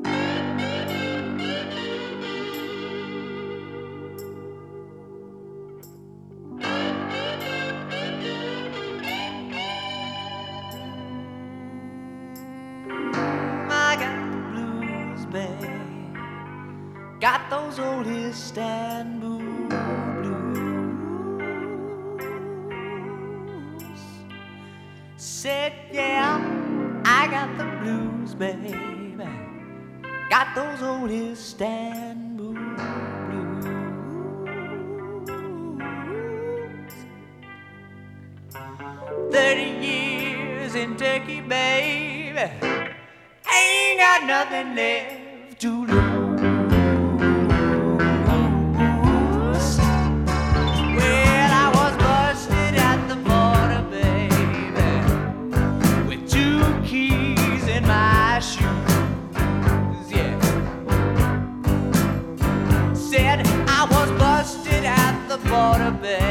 I got the blues, babe. Got those old Istanbul blues. Said, yeah, I got the blues, baby. Got those old Istanbul blues. 30 years in Turkey, baby. Ain't got nothing left to lose. Well, I was busted at the border, baby, with 2 keys in my shoes, yeah. Said I was busted at the border, baby,